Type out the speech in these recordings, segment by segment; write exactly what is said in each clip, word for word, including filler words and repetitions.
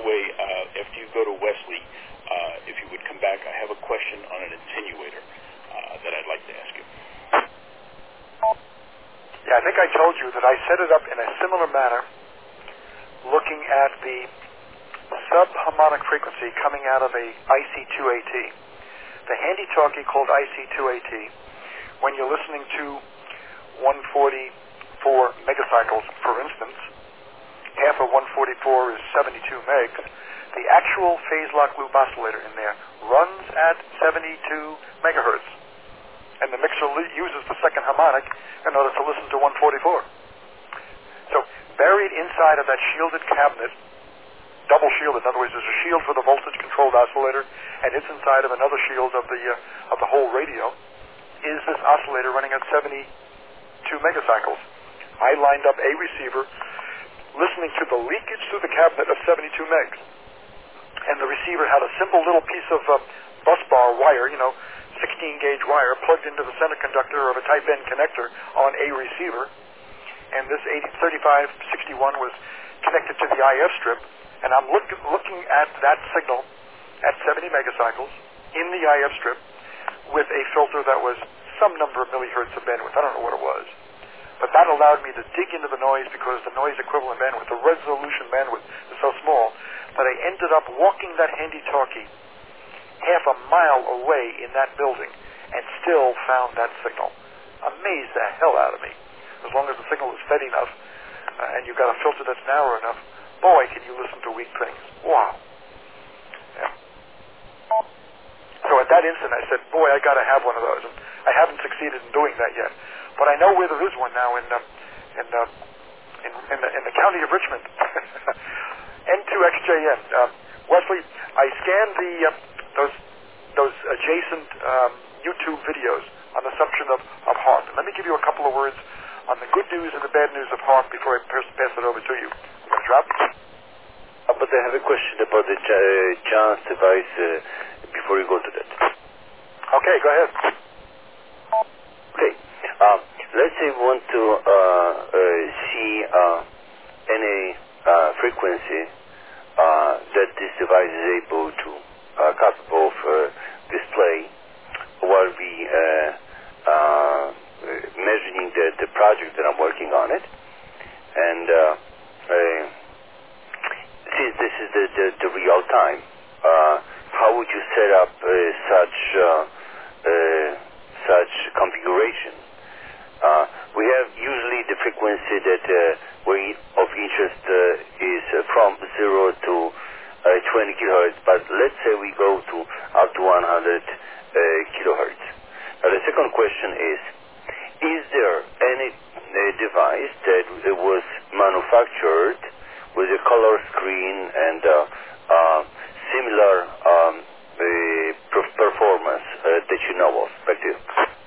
way, uh, after you go to Wesley, uh, if you would come back, I have a question on an attenuator uh, that I'd like to ask you. Yeah, I think I told you that I set it up in a similar manner, looking at the subharmonic frequency coming out of a I C two A T. The handy-talkie called I C two A T, when you're listening to one forty-four megacycles, for instance, half of one forty-four is seventy-two megs, the actual phase lock loop oscillator in there runs at seventy-two megahertz. And the mixer le- uses the second harmonic in order to listen to one forty-four. So buried inside of that shielded cabinet, double shielded, in other words, there's a shield for the voltage-controlled oscillator, and it's inside of another shield of the uh, of the whole radio, is this oscillator running at seventy-two megacycles. I lined up a receiver listening to the leakage through the cabinet of seventy-two megs. And the receiver had a simple little piece of uh, bus bar wire, you know, sixteen gauge wire plugged into the center conductor of a type N connector on a receiver. And this thirty-five sixty-one was connected to the I F strip. And I'm look, looking at that signal at seventy megacycles in the I F strip with a filter that was some number of millihertz of bandwidth. I don't know what it was. But that allowed me to dig into the noise because the noise equivalent bandwidth, the resolution bandwidth, is so small that I ended up walking that handy-talkie half a mile away in that building and still found that signal. Amazed the hell out of me. As long as the signal is steady enough uh, and you've got a filter that's narrow enough, boy, can you listen to weak things. Wow. Yeah. So at that instant I said, boy, I got to have one of those. And I haven't succeeded in doing that yet. But I know where there is one now in uh, in, uh, in, in, the, in the county of Richmond. N two X J N. Uh, Wesley, I scanned the uh, those those adjacent um, YouTube videos on the subject of, of HAARP. And let me give you a couple of words on the good news and the bad news of HAARP before I pass, pass it over to you. I'm going to drop. Uh, but I have a question about the uh, John's device uh, before you go to that. Okay, go ahead. Okay. Um, let's say we want to uh, uh, see uh, any uh, frequency uh, that this device is able to, uh, capable of uh, display while we uh, uh, measuring the, the project that I'm working on it. And uh, uh, since this is the, the, the real time, uh, how would you set up uh, such uh, uh, such configuration? Uh, we have usually the frequency that uh, we of interest uh, is uh, from zero to uh, twenty kilohertz, but let's say we go to up to one hundred uh, kilohertz. Now the second question is, is there any uh, device that uh, was manufactured with a color screen and uh, uh, similar um, uh, performance uh, that you know of? Back to you.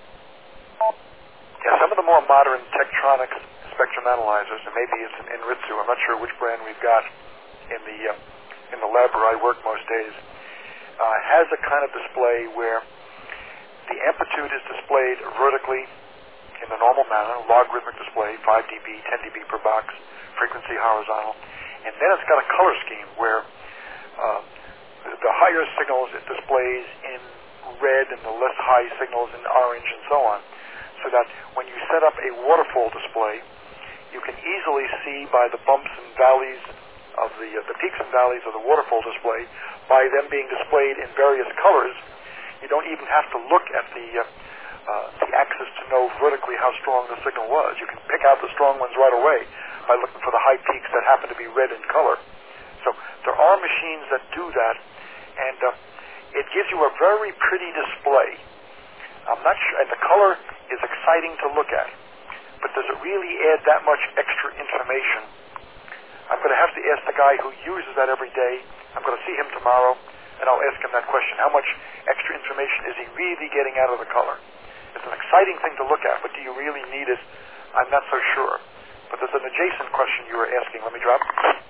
Yeah, some of the more modern Tektronix spectrum analyzers, and maybe it's an Inritsu, I'm not sure which brand we've got in the uh, in the lab where I work most days, uh, has a kind of display where the amplitude is displayed vertically in the normal manner, logarithmic display, five decibels, ten decibels per box, frequency horizontal, and then it's got a color scheme where uh, the, the higher signals it displays in red and the less high signals in orange and so on. So that when you set up a waterfall display, you can easily see by the bumps and valleys of the uh, the peaks and valleys of the waterfall display, by them being displayed in various colors. You don't even have to look at the uh, uh, the axis to know vertically how strong the signal was. You can pick out the strong ones right away by looking for the high peaks that happen to be red in color. So there are machines that do that, and uh, it gives you a very pretty display. I'm not sure, and the color is exciting to look at, but does it really add that much extra information? I'm going to have to ask the guy who uses that every day. I'm going to see him tomorrow, and I'll ask him that question. How much extra information is he really getting out of the color? It's an exciting thing to look at, but do you really need it? I'm not so sure. But there's an adjacent question you were asking. Let me drop.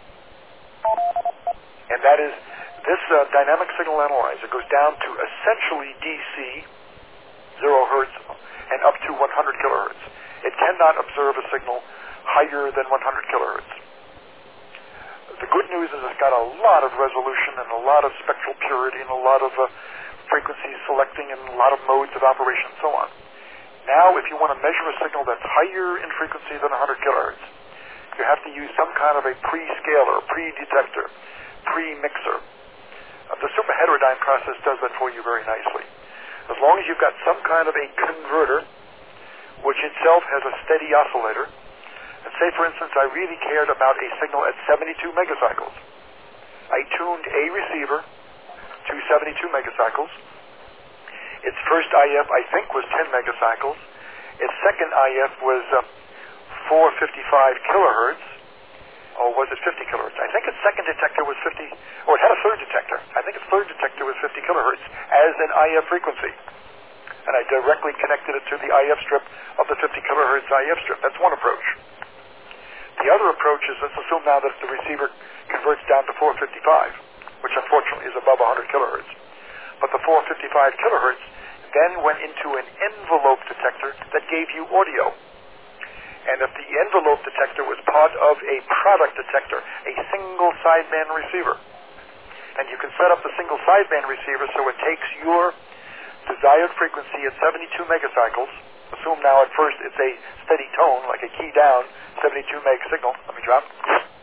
And that is, this uh, dynamic signal analyzer goes down to essentially D C, zero hertz, and up to one hundred kilohertz. It cannot observe a signal higher than one hundred kilohertz. The good news is it's got a lot of resolution and a lot of spectral purity and a lot of uh, frequency selecting and a lot of modes of operation and so on. Now, if you want to measure a signal that's higher in frequency than one hundred kilohertz, you have to use some kind of a pre-scaler, pre-detector, pre-mixer. Uh, the superheterodyne process does that for you very nicely. As long as you've got some kind of a converter, which itself has a steady oscillator, and say, for instance, I really cared about a signal at seventy-two megacycles. I tuned a receiver to seventy-two megacycles. Its first I F, I think, was ten megacycles. Its second I F was uh, four fifty-five kilohertz. Or was it fifty kilohertz? I think its second detector was fifty, or it had a third detector. I think its third detector was fifty kilohertz as an I F frequency. And I directly connected it to the I F strip of the fifty kilohertz I F strip. That's one approach. The other approach is, let's assume now that the receiver converts down to four fifty-five, which unfortunately is above one hundred kilohertz. But the four fifty-five kilohertz then went into an envelope detector that gave you audio. And if the envelope detector was part of a product detector, a single sideband receiver, and you can set up the single sideband receiver so it takes your desired frequency at seventy-two megacycles. Assume now at first it's a steady tone, like a key down, seventy-two meg signal. Let me drop.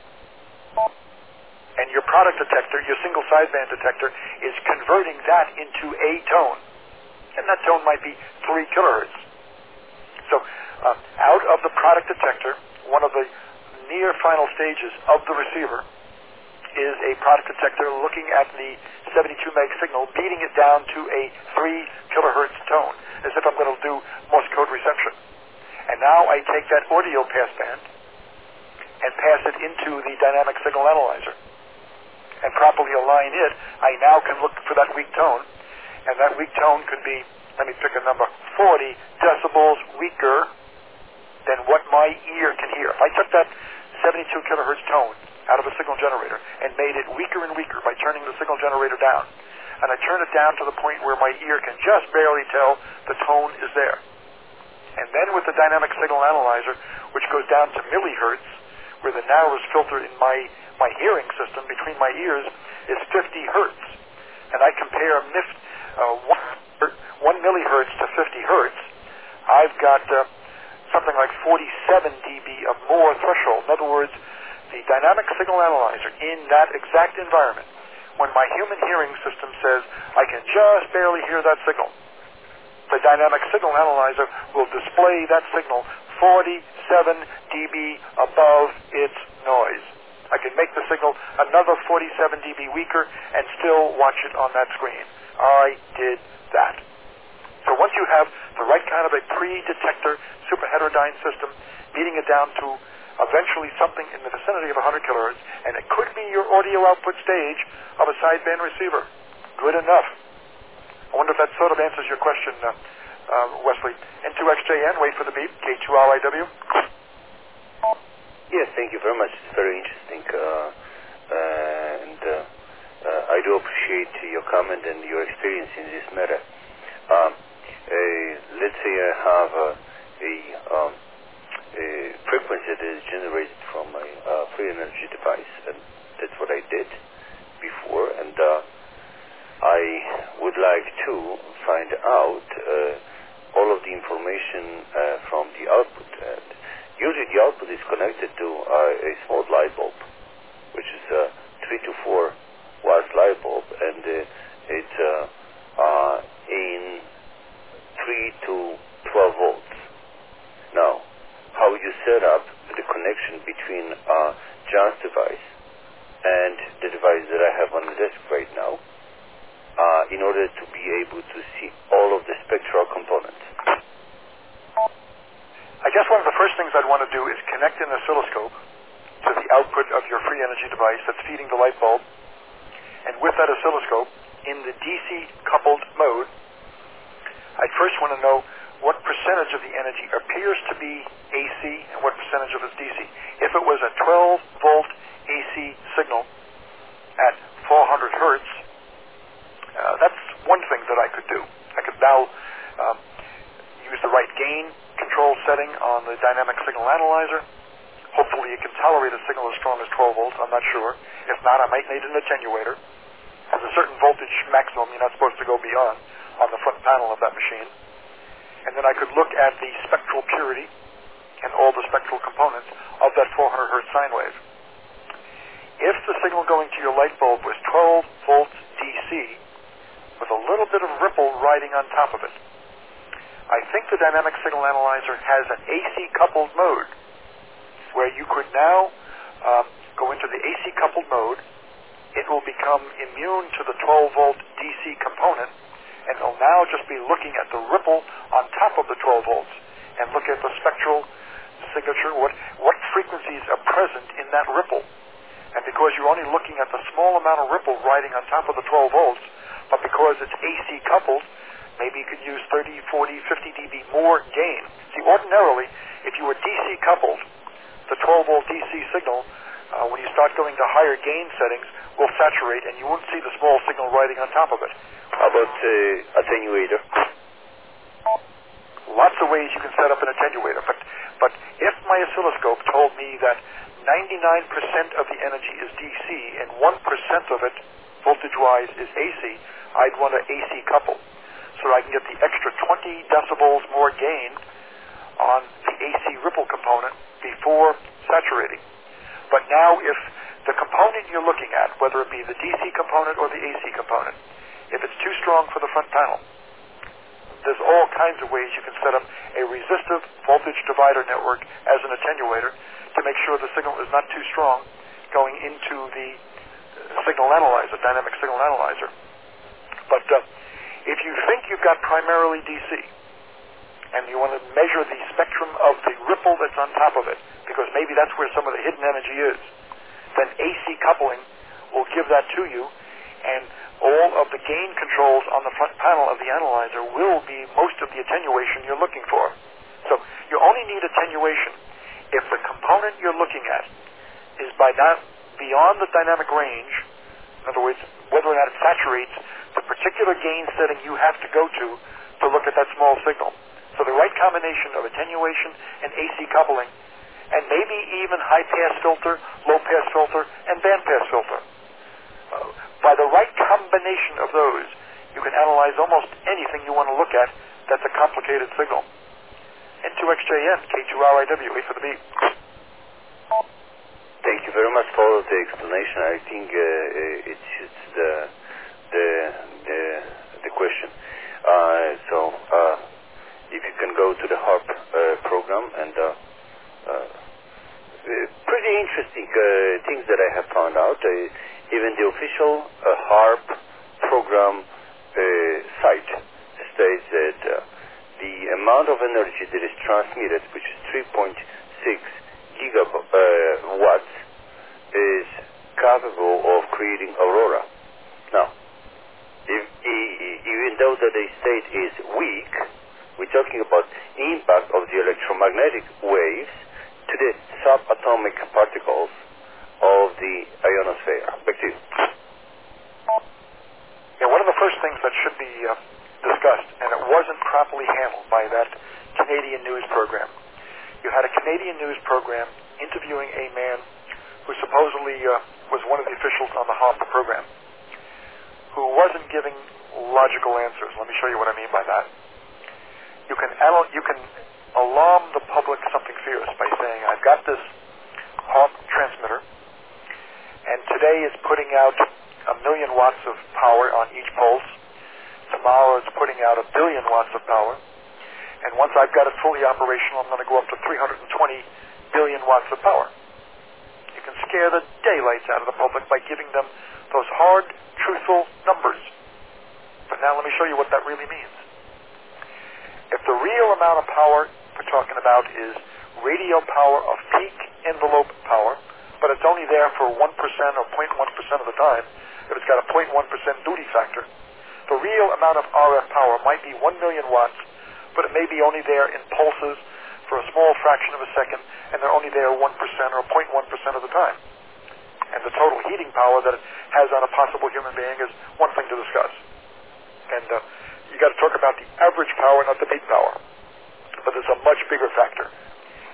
And your product detector, your single sideband detector, is converting that into a tone. And that tone might be three kilohertz. So uh, out of the product detector, one of the near final stages of the receiver is a product detector looking at the seventy-two meg signal, beating it down to a three kilohertz tone, as if I'm going to do Morse code reception. And now I take that audio passband and pass it into the dynamic signal analyzer and properly align it. I now can look for that weak tone, and that weak tone could be, let me pick a number, forty decibels weaker than what my ear can hear. If I took that seventy-two kilohertz tone out of a signal generator and made it weaker and weaker by turning the signal generator down, and I turn it down to the point where my ear can just barely tell the tone is there. And then with the dynamic signal analyzer, which goes down to millihertz, where the narrowest filter in my, my hearing system between my ears is fifty hertz, and I compare mif, uh, one, one millihertz to fifty hertz, I've got uh, something like forty-seven decibels of more threshold. In other words, the dynamic signal analyzer in that exact environment, when my human hearing system says, I can just barely hear that signal, the dynamic signal analyzer will display that signal forty-seven decibels above its noise. I can make the signal another forty-seven decibels weaker and still watch it on that screen. I did that. So once you have the right kind of a pre-detector superheterodyne system, beating it down to eventually something in the vicinity of one hundred kilohertz, and it could be your audio output stage of a sideband receiver. Good enough. I wonder if that sort of answers your question, uh, uh, Wesley. N two X J N, wait for the beep, K two R I W. Yes, thank you very much. It's very interesting. Uh, and uh, uh, I do appreciate your comment and your experience in this matter. Um, uh, let's say I have a, a, um, a frequency that is generated from a uh, free energy device, and that's what I did before, and uh, I would like to find out uh, all of the information uh, from the output. And usually the output is connected to uh, a small light bulb, which is a three to four watts light bulb, and uh, it's uh, uh, in three to twelve volts. Now, how you set up the connection between uh, John's device and the device that I have on the desk right now, uh, in order to be able to see all of the spectral components? I guess one of the first things I'd want to do is connect an oscilloscope to the output of your free energy device that's feeding the light bulb. And with that oscilloscope, in the D C coupled mode, I'd first want to know what percentage of the energy appears to be A C and what percentage of it is D C. If it was a twelve volt A C signal at four hundred hertz, uh, that's one thing that I could do. I could now um, use the right gain control setting on the dynamic signal analyzer, Hopefully it can tolerate a signal as strong as twelve volts. I'm not sure. If not, I might need an attenuator. There's a certain voltage maximum you're not supposed to go beyond on the front panel of that machine. And then I could look at the spectral purity and all the spectral components of that four hundred hertz sine wave. If the signal going to your light bulb was twelve volts D C with a little bit of ripple riding on top of it, I think the dynamic signal analyzer has an A C coupled mode where you could now um, go into the A C coupled mode. It will become immune to the twelve volt D C component, and it'll now just be looking at the ripple on top of the twelve volts and look at the spectral signature, what, what frequencies are present in that ripple. And because you're only looking at the small amount of ripple riding on top of the twelve volts, but because it's A C coupled, maybe you could use thirty, forty, fifty dB more gain. See, ordinarily, if you were D C coupled, the twelve volt D C signal, uh, when you start going to higher gain settings, will saturate and you won't see the small signal riding on top of it. How about uh, attenuator? Lots of ways you can set up an attenuator, but but if my oscilloscope told me that ninety-nine percent of the energy is D C and one percent of it, voltage-wise, is A C, I'd want to A C couple so I can get the extra twenty decibels more gain on the A C ripple component before saturating. But now if the component you're looking at, whether it be the D C component or the A C component, if it's too strong for the front panel, there's all kinds of ways you can set up a resistive voltage divider network as an attenuator to make sure the signal is not too strong going into the signal analyzer, dynamic signal analyzer. But uh, if you think you've got primarily D C and you want to measure the spectrum of the ripple that's on top of it, because maybe that's where some of the hidden energy is, then A C coupling will give that to you, and all of the gain controls on the front panel of the analyzer will be most of the attenuation you're looking for. So you only need attenuation if the component you're looking at is by not beyond the dynamic range. In other words, whether or not it saturates the particular gain setting you have to go to to look at that small signal. So the right combination of attenuation and A C coupling, and maybe even high-pass filter, low-pass filter, and band-pass filter. Uh, by the right combination of those, you can analyze almost anything you want to look at that's a complicated signal. N two X J N, K two R I W, wait for the beep. Thank you very much for the explanation. I think uh, it suits the, the, the, the question. Uh, so, uh, if you can go to the HARP uh, program, and uh, uh, pretty interesting uh, things that I have found out. Uh, even the official uh, HARP program uh, site states that uh, the amount of energy that is transmitted, which is three point six gigawatts, is capable of creating aurora. Now, if, even though that the state is weak, we're talking about impact of the electromagnetic waves to the subatomic particles of the ionosphere. Back to you. Yeah, one of the first things that should be uh, discussed, and it wasn't properly handled by that Canadian news program. You had a Canadian news program interviewing a man who supposedly uh, was one of the officials on the HARP program, who wasn't giving logical answers. Let me show you what I mean by that. You can anal- you can alarm the public something fierce by saying, I've got this HARP transmitter, and today it's putting out a million watts of power on each pulse. Tomorrow it's putting out a billion watts of power. And once I've got it fully operational, I'm going to go up to three hundred twenty billion watts of power. You can scare the daylights out of the public by giving them those hard, truthful numbers. But now let me show you what that really means. If the real amount of power we're talking about is radio power of peak envelope power, but it's only there for one percent or zero point one percent of the time, if it's got a zero point one percent duty factor, the real amount of R F power might be one million watts, but it may be only there in pulses for a small fraction of a second, and they're only there one percent or zero point one percent of the time. And the total heating power that it has on a possible human being is one thing to discuss. And uh, you got to talk about the average power, not the peak power. But there's a much bigger factor.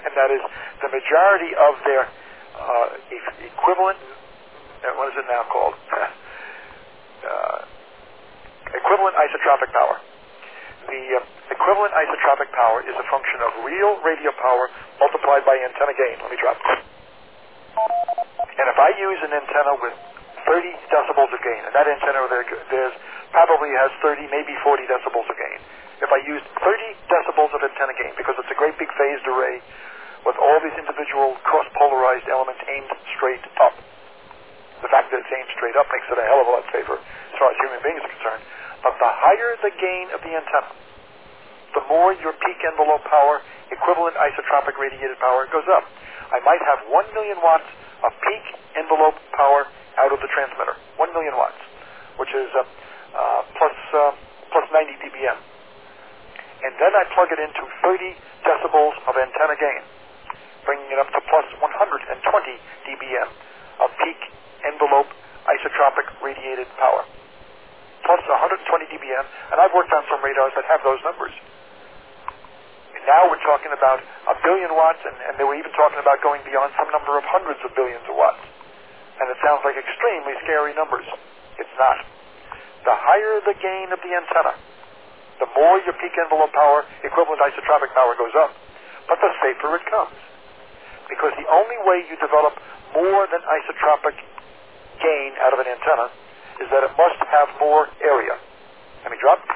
and that is the majority of their uh, e- equivalent, uh, what is it now called? uh, equivalent isotropic power. The uh, equivalent isotropic power is a function of real radio power multiplied by antenna gain. Let me drop it. And if I use an antenna with thirty decibels of gain, and that antenna there there's probably has thirty, maybe forty decibels of gain. If I used thirty decibels of antenna gain, because it's a great big phased array with all these individual cross-polarized elements aimed straight up. The fact that it's aimed straight up makes it a hell of a lot safer as far as human beings are concerned. But the higher the gain of the antenna, the more your peak envelope power, equivalent isotropic radiated power, goes up. I might have one million watts of peak envelope power out of the transmitter. one million watts, which is uh, uh, plus, uh, plus ninety D B M. And then I plug it into thirty decibels of antenna gain, bringing it up to plus one hundred twenty D B M of peak envelope isotropic radiated power. Plus one hundred twenty D B M, and I've worked on some radars that have those numbers. And now we're talking about a billion watts, and, and they were even talking about going beyond some number of hundreds of billions of watts. And it sounds like extremely scary numbers. It's not. The higher the gain of the antenna, the more your peak envelope power, equivalent isotropic power goes up, but the safer it comes. Because the only way you develop more than isotropic gain out of an antenna is that it must have more area. Let me drop.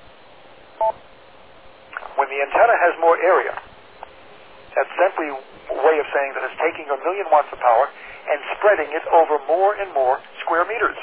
When the antenna has more area, that's simply a way of saying that it's taking a million watts of power and spreading it over more and more square meters.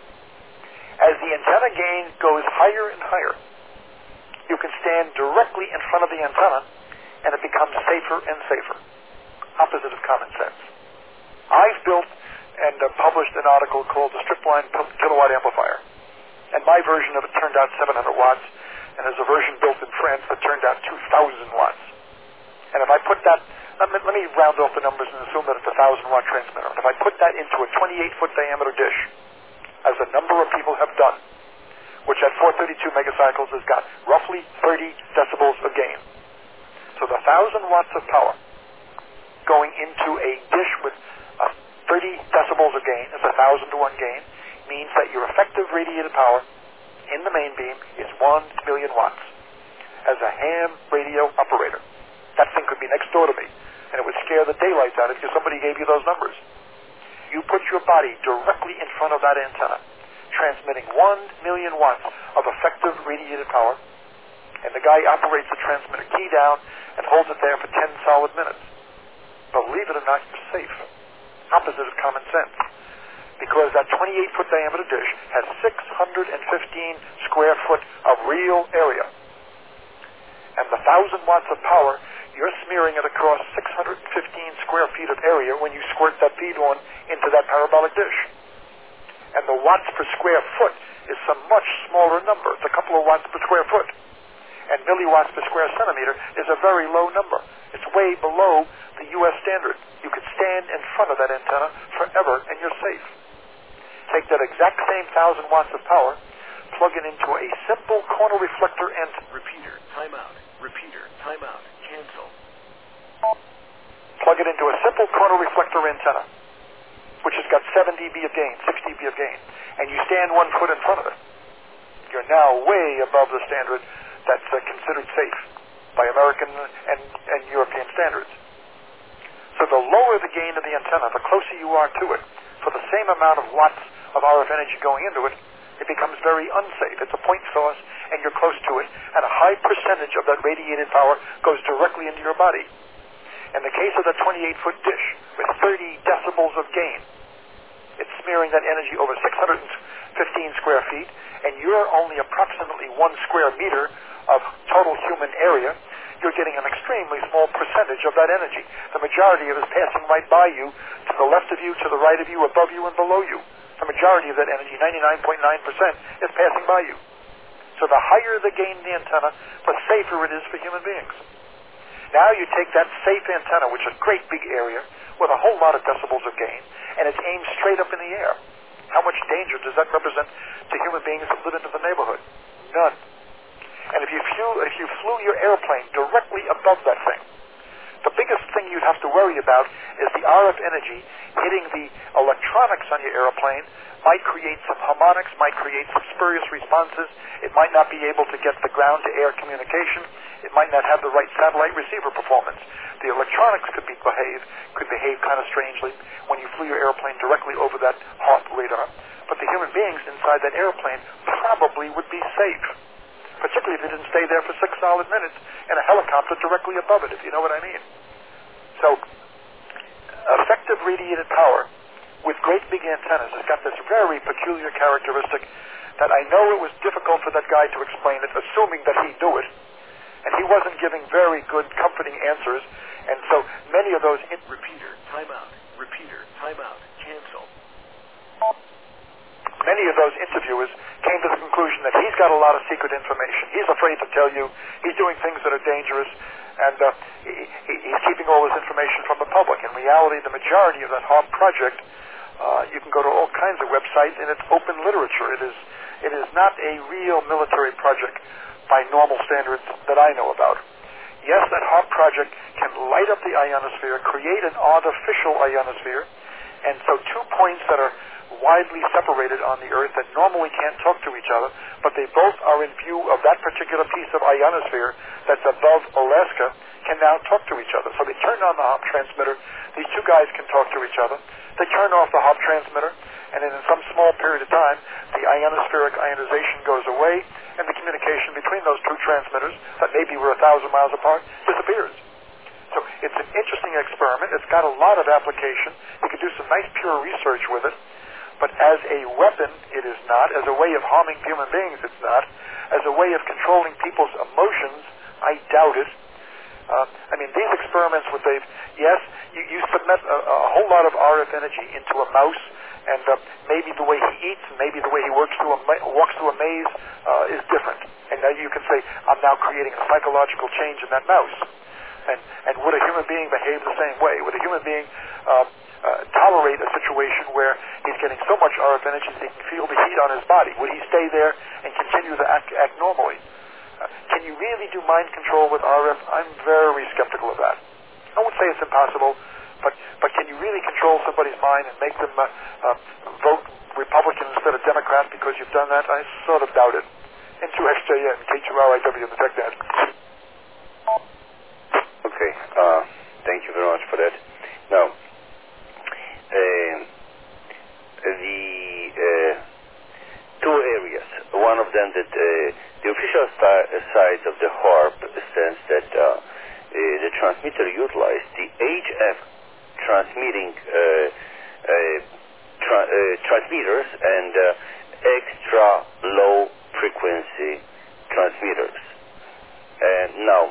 As the antenna gain goes higher and higher, you can stand directly in front of the antenna and it becomes safer and safer. Opposite of common sense. I've built and uh, published an article called the Stripline Kilowatt Amplifier. And my version of it turned out seven hundred watts, and there's a version built in France that turned out two thousand watts. And if I put that, let me, let me round off the numbers and assume that it's a one thousand watt transmitter. And if I put that into a twenty-eight foot diameter dish, as a number of people have done, which at four thirty-two megacycles has got roughly thirty decibels of gain. So the one thousand watts of power going into a dish with a thirty decibels of gain, it's a thousand to one gain, means that your effective radiated power in the main beam is one million watts. As a ham radio operator, that thing could be next door to me, and it would scare the daylights out of you if somebody gave you those numbers. You put your body directly in front of that antenna, transmitting one million watts of effective radiated power, and the guy operates the transmitter key down and holds it there for ten solid minutes. Believe it or not, you're safe. Opposite of common sense. Because that twenty-eight foot diameter dish has six hundred fifteen square foot of real area. And the one thousand watts of power, you're smearing it across six hundred fifteen square feet of area when you squirt that feed on into that parabolic dish. And the watts per square foot is some much smaller number. It's a couple of watts per square foot. And milliwatts per square centimeter is a very low number. It's way below the U S standard. You could stand in front of that antenna forever and you're safe. Take that exact same one thousand watts of power, plug it into a simple corner reflector and repeater, timeout, repeater, timeout, cancel. Plug it into a simple corner reflector antenna, which has got seven D B of gain, six D B of gain, and you stand one foot in front of it. You're now way above the standard that's uh, considered safe by American and, and European standards. So the lower the gain of the antenna, the closer you are to it, for the same amount of watts of R F energy going into it, it becomes very unsafe. It's a point source, and you're close to it, and a high percentage of that radiated power goes directly into your body. In the case of the twenty-eight foot dish, with thirty decibels of gain, it's smearing that energy over six hundred fifteen square feet, and you're only approximately one square meter of total human area. You're getting an extremely small percentage of that energy. The majority of it is passing right by you, to the left of you, to the right of you, above you, and below you. The majority of that energy, ninety-nine point nine percent, is passing by you. So the higher the gain in the antenna, the safer it is for human beings. Now you take that safe antenna, which is a great big area, with a whole lot of decibels of gain, and it's aimed straight up in the air. How much danger does that represent to human beings that live into the neighborhood? None. And if you flew, if you flew your airplane directly above that thing, The biggest thing you'd have to worry about is the R F energy hitting the electronics on your airplane might create some harmonics, might create some spurious responses. It might not be able to get the ground-to-air communication. It might not have the right satellite receiver performance. The electronics could be behave, could behave kind of strangely when you flew your airplane directly over that HAARP radar. But the human beings inside that airplane probably would be safe, particularly if they didn't stay there for six solid minutes in a helicopter directly above it, if you know what I mean. So, effective radiated power with great big antennas has got this very peculiar characteristic that I know it was difficult for that guy to explain it, assuming that he knew it. And he wasn't giving very good, comforting answers. And so many of those... In- Repeater, timeout. Repeater, timeout. Cancel. Many of those interviewers came to the conclusion that he's got a lot of secret information. He's afraid to tell you. He's doing things that are dangerous. And uh, he, he, he's keeping all this information from the public. In reality, the majority of that HAARP project, uh, you can go to all kinds of websites, and it's open literature. It is, it is not a real military project by normal standards that I know about. Yes, that HAARP project can light up the ionosphere, create an artificial ionosphere, and so two points that are widely separated on the Earth that normally can't talk to each other, but they both are in view of that particular piece of ionosphere that's above Alaska, can now talk to each other. So they turn on the HAARP transmitter. These two guys can talk to each other. They turn off the HAARP transmitter, and then in some small period of time, the ionospheric ionization goes away, and the communication between those two transmitters, that maybe were a thousand miles apart, disappears. So it's an interesting experiment. It's got a lot of application. You can do some nice pure research with it. But as a weapon, it is not. As a way of harming human beings, it's not. As a way of controlling people's emotions, I doubt it. Uh, I mean, these experiments with the, yes, you, you submit a, a whole lot of R F energy into a mouse, and uh, maybe the way he eats, maybe the way he works through a ma- walks through a maze uh, is different. And now you can say, I'm now creating a psychological change in that mouse. And, and would a human being behave the same way? Would a human being uh, uh, tolerate a situation where he's getting so much R F energy that he can feel the heat on his body? Would he stay there and continue to act, act normally? Uh, can you really do mind control with R F? I'm very skeptical of that. I won't say it's impossible, but, but can you really control somebody's mind and make them uh, uh, vote Republican instead of Democrat because you've done that? I sort of doubt it. N two X J N, K two R I W in the TechNet. Okay, uh, thank you very much for that. Now, uh, the uh, two areas, one of them that uh, the official sti- side of the HAARP stands that uh, uh, the transmitter utilized the H F transmitting uh, uh, tra- uh, transmitters and uh, extra low frequency transmitters. And now,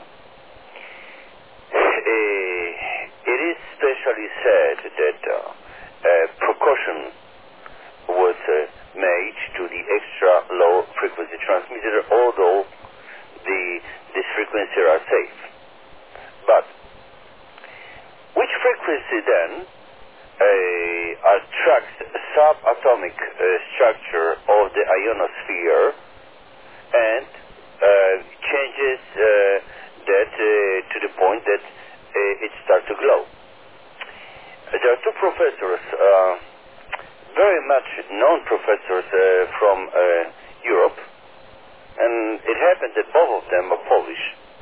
Uh, it is specially said that uh, uh, precaution was uh, made to the extra low frequency transmitter, although the these frequencies are safe. But which frequency then uh, attracts subatomic uh, structure of the ionosphere and uh, changes uh, that uh, to the point that uh, it starts to glow. Uh, there are two professors, uh, very much known professors uh, from uh, Europe, and it happened that both of them are Polish.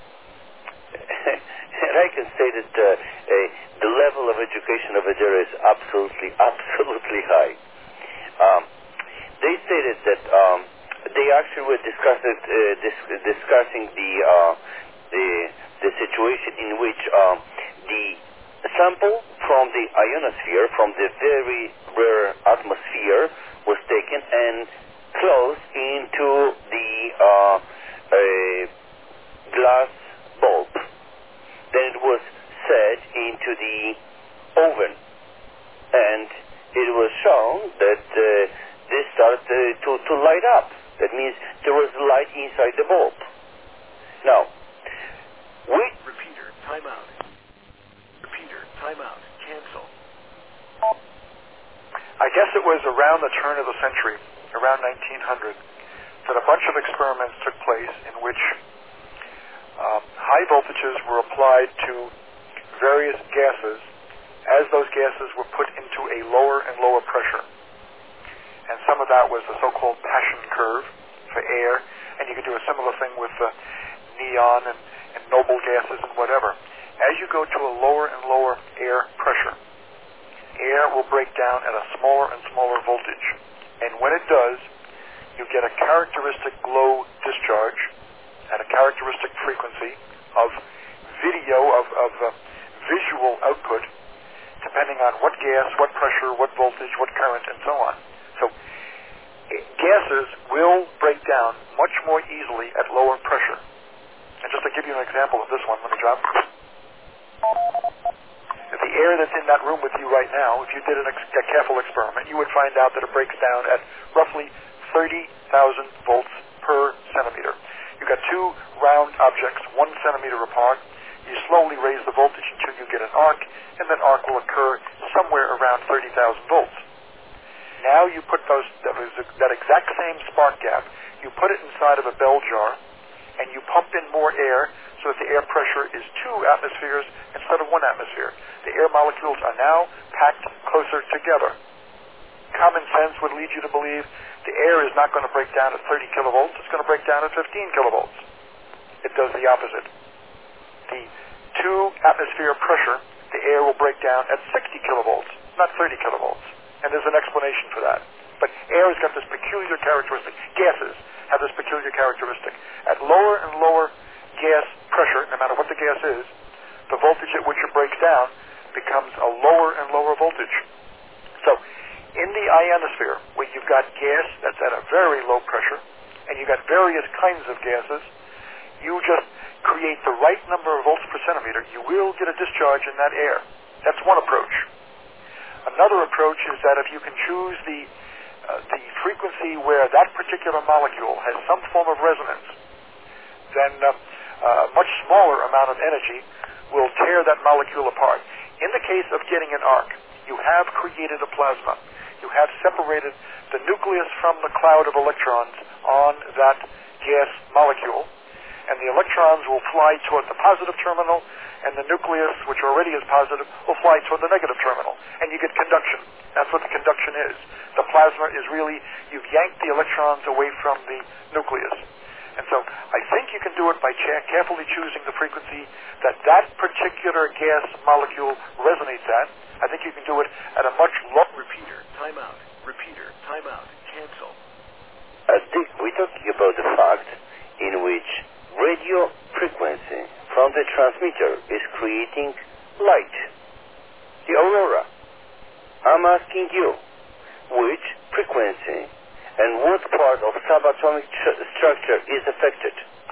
And I can say that uh, uh, the level of education over there is absolutely, absolutely high. Um, they stated that um, they actually were discussing, uh, dis- discussing the uh, The, the situation in which uh, the sample from the ionosphere, from the very rare atmosphere, was taken and closed into the uh, uh, glass bulb. Then it was set into the oven, and it was shown that uh, this started uh, to, to light up. That means there was light inside the bulb. Now, we... Repeater, timeout. Repeater, timeout. Cancel. I guess it was around the turn of the century, around nineteen hundred, that a bunch of experiments took place in which um, high voltages were applied to various gases as those gases were put into a lower and lower pressure. And some of that was the so-called Paschen curve for air, and you could do a similar thing with uh, neon and, and noble gases and whatever. As you go to a lower and lower air pressure, air will break down at a smaller and smaller voltage. And when it does, you get a characteristic glow discharge at a characteristic frequency of video, of, of uh, visual output, depending on what gas, what pressure, what voltage, what current, and so on. So gases will break down much more easily at lower pressure. And just to give you an example of this one, let me drop. If the air that's in that room with you right now, if you did an ex- a careful experiment, you would find out that it breaks down at roughly thirty thousand volts per centimeter. You've got two round objects, one centimeter apart. You slowly raise the voltage until you get an arc, and that arc will occur somewhere around thirty thousand volts. Now you put those that exact same spark gap, you put it inside of a bell jar, and you pump in more air so that the air pressure is two atmospheres instead of one atmosphere. The air molecules are now packed closer together. Common sense would lead you to believe the air is not going to break down at thirty kilovolts, it's going to break down at fifteen kilovolts. It does the opposite. The two atmosphere pressure, the air will break down at sixty kilovolts, not thirty kilovolts. And there's an explanation for that. But air has got this peculiar characteristic. Gases have this peculiar characteristic. At lower and lower gas pressure, no matter what the gas is, the voltage at which it breaks down becomes a lower and lower voltage. So in the ionosphere, where you've got gas that's at a very low pressure, and you've got various kinds of gases, you just create the right number of volts per centimeter, you will get a discharge in that air. That's one approach. Another approach is that if you can choose the uh, the frequency where that particular molecule has some form of resonance, then uh, a much smaller amount of energy will tear that molecule apart. In the case of getting an arc, you have created a plasma. You have separated the nucleus from the cloud of electrons on that gas molecule, and the electrons will fly toward the positive terminal, and the nucleus, which already is positive, will fly toward the negative terminal, and you get conduction. That's what the conduction is. The plasma is really, you've yanked the electrons away from the nucleus. And so I think you can do it by cha- carefully choosing the frequency that that particular gas molecule resonates at. I think you can do it at a much lower... Repeater, timeout. Repeater, timeout. Cancel. I think we're talking about the fact in which radio frequency from the transmitter is creating light, the aurora. I'm asking you, which frequency and what part of subatomic tr- structure is affected?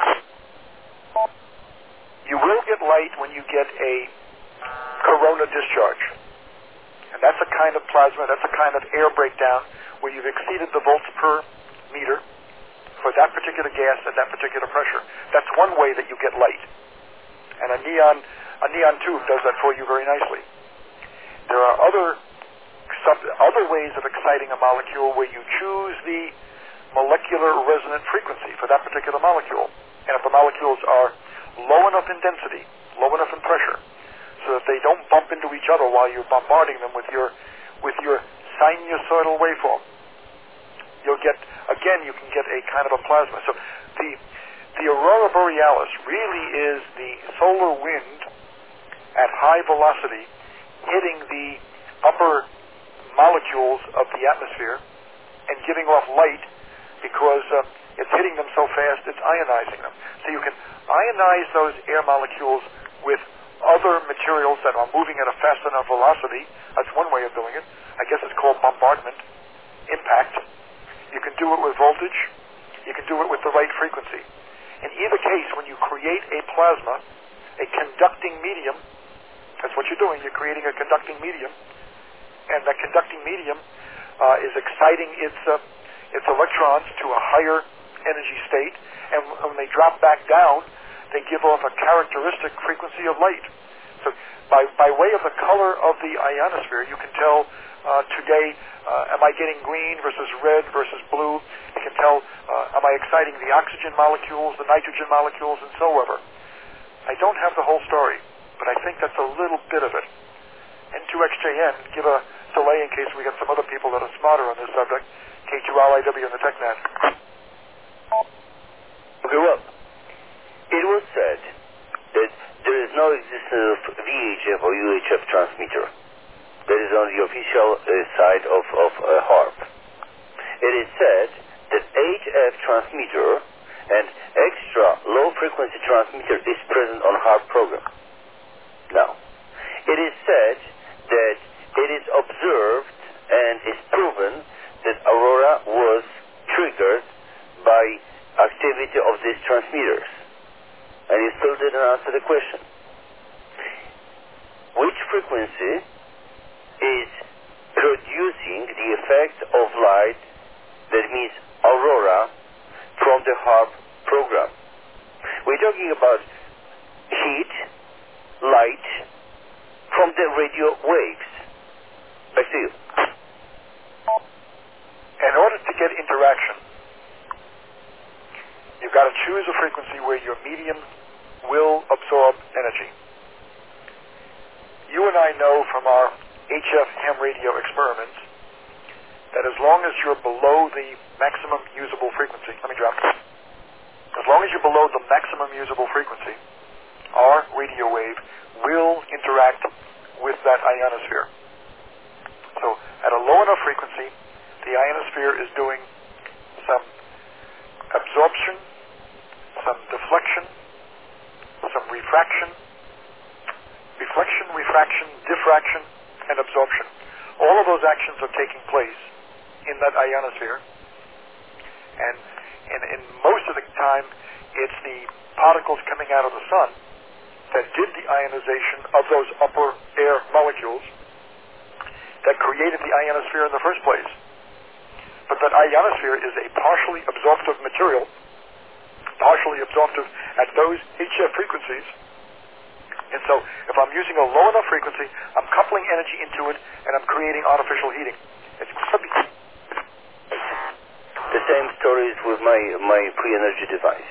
You will get light when you get a corona discharge. And that's a kind of plasma, that's a kind of air breakdown where you've exceeded the volts per meter for that particular gas at that particular pressure. That's one way that you get light. And a neon, a neon tube does that for you very nicely. There are other sub, other ways of exciting a molecule where you choose the molecular resonant frequency for that particular molecule. And if the molecules are low enough in density, low enough in pressure, so that they don't bump into each other while you're bombarding them with your with your sinusoidal waveform, you'll get, again, you can get a kind of a plasma. So the the aurora borealis really is the solar wind at high velocity hitting the upper molecules of the atmosphere and giving off light because uh, it's hitting them so fast it's ionizing them. So you can ionize those air molecules with other materials that are moving at a fast enough velocity. That's one way of doing it. I guess it's called bombardment, impact. You can do it with voltage. You can do it with the right frequency. In either case, when you create a plasma, a conducting medium, that's what you're doing. You're creating a conducting medium, and that conducting medium uh, is exciting its uh, its electrons to a higher energy state, and when they drop back down, they give off a characteristic frequency of light. So by, by way of the color of the ionosphere, you can tell uh, today, uh, am I getting green versus red versus blue? You can tell, uh, am I exciting the oxygen molecules, the nitrogen molecules, and so ever. I don't have the whole story. but I think that's a little bit of it. N two X J N, give a delay in case we get some other people that are smarter on this subject. K two R I W on the TechNet. Okay, well, it was said that there is no existence of V H F or U H F transmitter. That is on the official uh, side of, of uh, HAARP. It is said that H F transmitter and extra low-frequency transmitter is present on HAARP program. Now, it is said that it is observed and is proven that aurora was triggered by activity of these transmitters. And you still didn't answer the question. Which frequency is producing the effect of light, that means aurora, from the HAARP program? We're talking about heat, light, from the radio waves. Back to you. In order to get interaction, you've got to choose a frequency where your medium will absorb energy. You and I know from our H F ham radio experiments that as long as you're below the maximum usable frequency, let me drop this. As long as you're below the maximum usable frequency, our radio wave will interact with that ionosphere. So at a low enough frequency, the ionosphere is doing some absorption, some deflection, some refraction, reflection, refraction, diffraction, and absorption. All of those actions are taking place in that ionosphere. And in, in most of the time, it's the particles coming out of the sun that did the ionization of those upper air molecules that created the ionosphere in the first place. But that ionosphere is a partially absorptive material, partially absorptive at those H F frequencies. And so if I'm using a low enough frequency, I'm coupling energy into it, and I'm creating artificial heating. It's the same story is with my, my pre-energy device.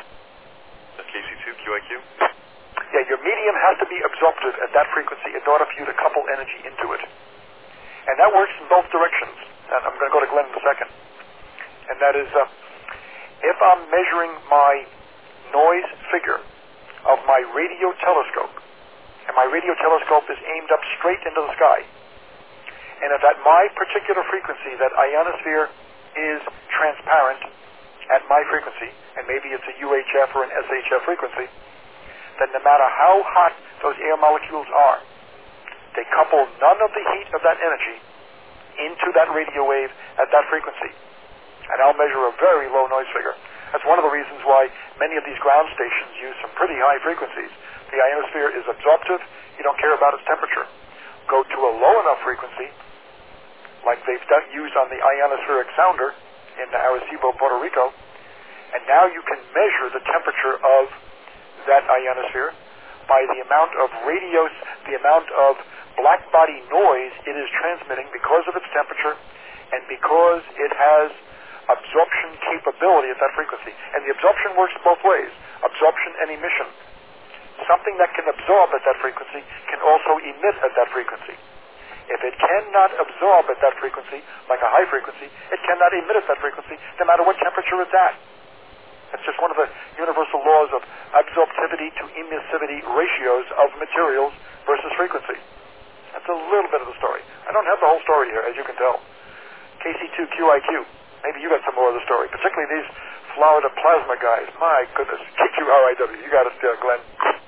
K C two Q I Q? Yeah, your medium has to be absorptive at that frequency in order for you to couple energy into it. And that works in both directions. And I'm going to go to Glenn in a second. And that is, uh, if I'm measuring my noise figure of my radio telescope, and my radio telescope is aimed up straight into the sky, and if at my particular frequency that ionosphere is transparent at my frequency, and maybe it's a U H F or an S H F frequency, then no matter how hot those air molecules are, they couple none of the heat of that energy into that radio wave at that frequency. And I'll measure a very low noise figure. That's one of the reasons why many of these ground stations use some pretty high frequencies. The ionosphere is absorptive. You don't care about its temperature. Go to a low enough frequency, like they've done, used on the ionospheric sounder in Arecibo, Puerto Rico, and now you can measure the temperature of that ionosphere by the amount of radio, the amount of black body noise it is transmitting because of its temperature and because it has absorption capability at that frequency. And the absorption works both ways, absorption and emission. Something that can absorb at that frequency can also emit at that frequency. If it cannot absorb at that frequency, like a high frequency, it cannot emit at that frequency, no matter what temperature it's at. It's just one of the universal laws of absorptivity to emissivity ratios of materials versus frequency. That's a little bit of the story. I don't have the whole story here, as you can tell. K C two Q I Q. Maybe you got some more of the story, particularly these Florida plasma guys. My goodness. K Q R I W. You got it still, Glenn.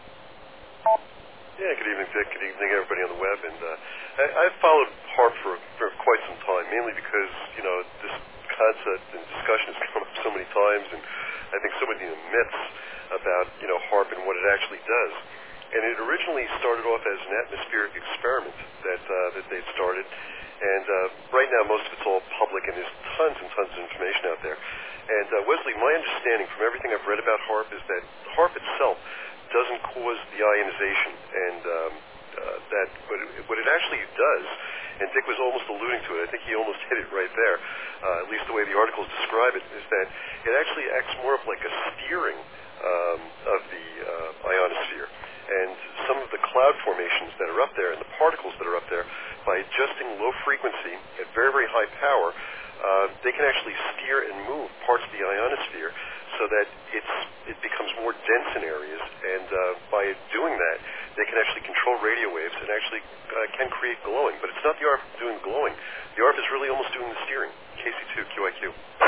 Yeah, good evening, Dick. Good evening, everybody on the web. And uh, I, I've followed HAARP for, for quite some time, mainly because, you know, this concept and discussion has come up so many times, and I think so many myths about, you know, HAARP and what it actually does. And it originally started off as an atmospheric experiment that uh, that they'd started. And uh, right now, most of it's all public, and there's tons and tons of information out there. And uh, Wesley, my understanding from everything I've read about HAARP is that HAARP itself doesn't cause the ionization, and um, uh, that what it, what it actually does, and Dick was almost alluding to it, I think he almost hit it right there, uh, at least the way the articles describe it, is that it actually acts more of like a steering um, of the uh, ionosphere. And some of the cloud formations that are up there and the particles that are up there, by adjusting low frequency at very, very high power, uh, they can actually steer and move parts of the ionosphere so that it's, it becomes more dense in areas. And uh, by doing that, they can actually control radio waves and actually uh, can create glowing. But it's not the R F doing the glowing. The R F is really almost doing the steering. K C two Q I Q.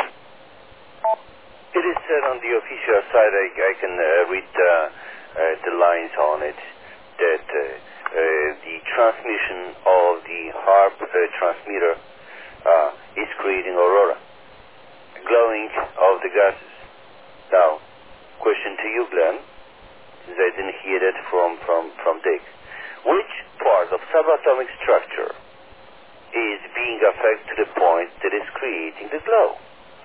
It is said on the official side, I, I can uh, read uh, uh, the lines on it, that uh, uh, the transmission of the HAARP uh, transmitter uh, is creating aurora, glowing of the gases. Now, question to you, Glenn, since I didn't hear that from, from, from Dick. Which part of subatomic structure is being affected to the point that is creating the glow?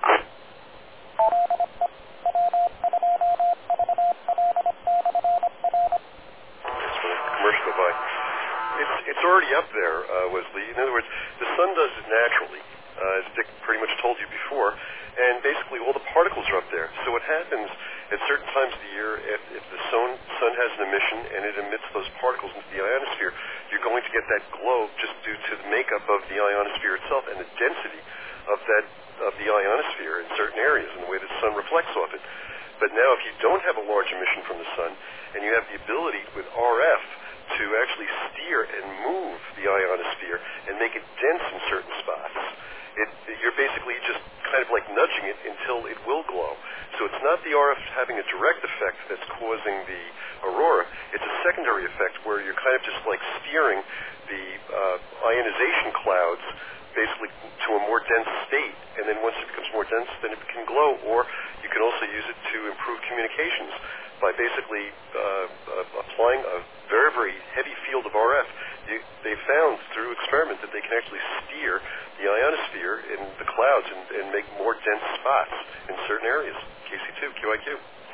Commercial by. It's, it's already up there, uh, Wesley. In other words, the sun does it naturally, uh, as Dick pretty much told you before, and basically all the particles are up there. So what happens at certain times of the year, if, if the sun, sun has an emission and it emits those particles into the ionosphere, you're going to get that glow just due to the makeup of the ionosphere itself and the density of that of the ionosphere in certain areas and the way the sun reflects off it. But now if you don't have a large emission from the sun and you have the ability with R F to actually steer and move the ionosphere and make it dense in certain spots, it, you're basically just kind of like nudging it until it will glow. So it's not the R F having a direct effect that's causing the aurora. It's a secondary effect where you're kind of just like steering the uh, ionization clouds basically to a more dense state, and then once it becomes more dense, then it can glow. Or you can also use it to improve communications by basically uh, uh, applying a very, very heavy field of R F. You, they found through experiment that they can actually steer the ionosphere in the clouds and, and make more dense spots in certain areas. K C two, Q I Q.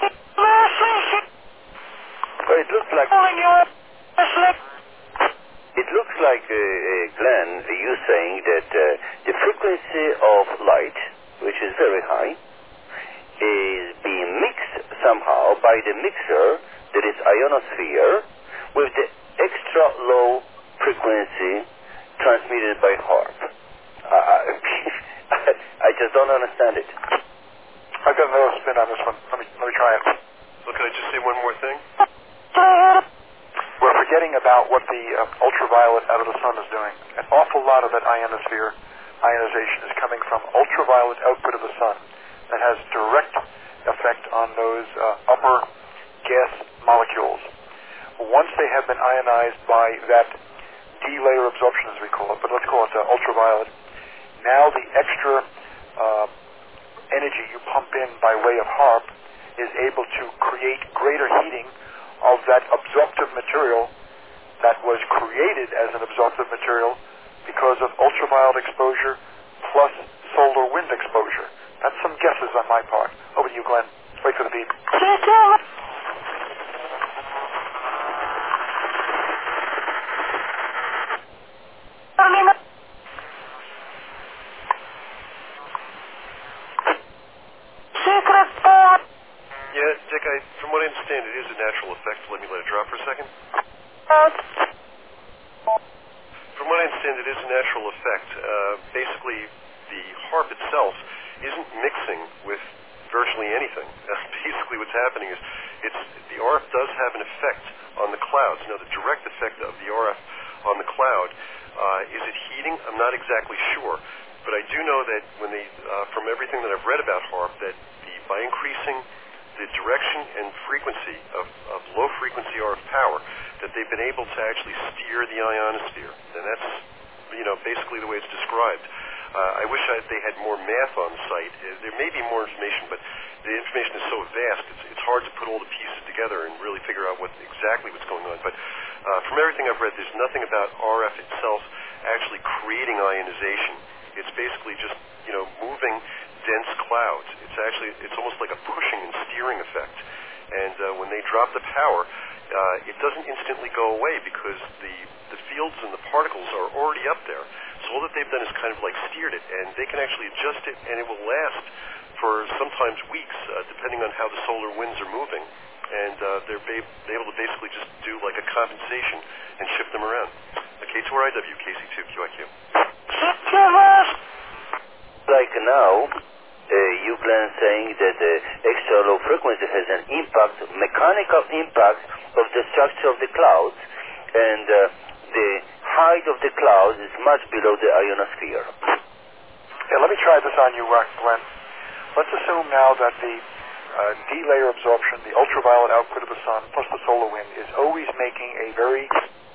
Well, it looks like... It looks like, uh, uh, Glenn, you saying that uh, the frequency of light, which is very high, is being mixed somehow by the mixer that is ionosphere with the extra low frequency transmitted by HAARP. Uh, I just don't understand it. I've got another spin on this one. Let me, let me try it. Well, can I just say one more thing? We're forgetting about what the uh, ultraviolet out of the sun is doing. An awful lot of that ionosphere ionization is coming from ultraviolet output of the sun that has direct effect on those uh, upper gas molecules. Once they have been ionized by that D-layer absorption, as we call it, but let's call it uh, ultraviolet, now the extra uh, energy you pump in by way of HAARP is able to create greater heating of that absorptive material that was created as an absorptive material because of ultraviolet exposure plus solar wind exposure. That's some guesses on my part. Over to you, Glenn. Wait for the beep. Yeah, Dick, I, from what I understand, it is a natural effect. Let me let it drop for a second. From what I understand, it is a natural effect. Uh, basically, the HAARP itself isn't mixing with virtually anything. Uh, basically, what's happening is it's the R F does have an effect on the clouds. Now, the direct effect of the R F on the cloud, uh, is it heating? I'm not exactly sure. But I do know that when they, uh, from everything that I've read about HAARP, that the, by increasing the direction and frequency of, of low-frequency R F power, that they've been able to actually steer the ionosphere. And that's, you know, basically the way it's described. Uh, I wish I, they had more math on the site. Uh, there may be more information, but the information is so vast, it's, it's hard to put all the pieces together and really figure out what exactly what's going on. But uh, from everything I've read, there's nothing about R F itself actually creating ionization. It's basically just, you know, moving dense clouds. It's actually, it's almost like a pushing and steering effect. And uh, when they drop the power, uh, it doesn't instantly go away because the, the fields and the particles are already up there. So all that they've done is kind of like steered it, and they can actually adjust it, and it will last for sometimes weeks, uh, depending on how the solar winds are moving. and uh, they're ba- able to basically just do like a compensation and shift them around. Uh, K two R I W, K C two Q I Q. Like now, uh, you Glenn saying that the extra low frequency has an impact, mechanical impact of the structure of the clouds, and uh, the height of the clouds is much below the ionosphere. Yeah, let me try this on you, uh, Glenn. Let's assume now that the uh, D-layer absorption, the ultraviolet output of the sun, plus the solar wind, is always making a very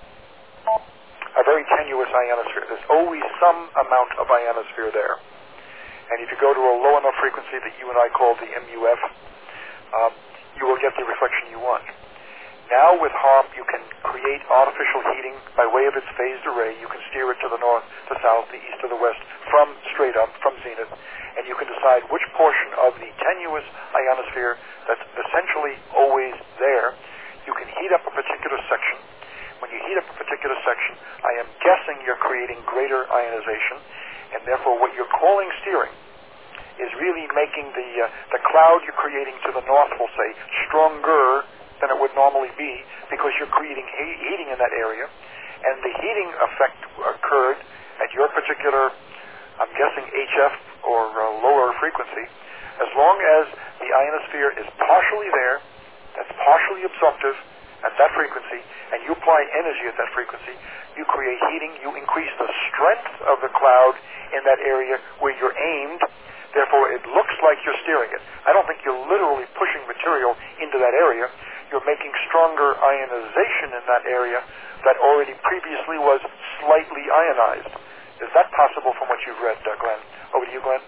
a very tenuous ionosphere. There's always some amount of ionosphere there. And if you go to a low enough frequency that you and I call the M U F, um, you will get the reflection you want. Now with HAARP, you can create artificial heating by way of its phased array. You can steer it to the north, the south, the east, or the west, from straight up, from zenith, and you can decide which portion of the tenuous ionosphere that's essentially always there. You can heat up a particular section. When you heat up a particular section, I am guessing you're creating greater ionization, and therefore what you're calling steering is really making the uh, the cloud you're creating to the north, we'll say, stronger than it would normally be, because you're creating he- heating in that area, and the heating effect occurred at your particular, I'm guessing H F or uh, lower frequency. As long as the ionosphere is partially there, that's partially absorptive at that frequency, and you apply energy at that frequency, you create heating, you increase the strength of the cloud in that area where you're aimed. Therefore, it looks like you're steering it. I don't think you're literally pushing material into that area. You're making stronger ionization in that area that already previously was slightly ionized. Is that possible from what you've read, uh, Glenn? Over to you, Glenn.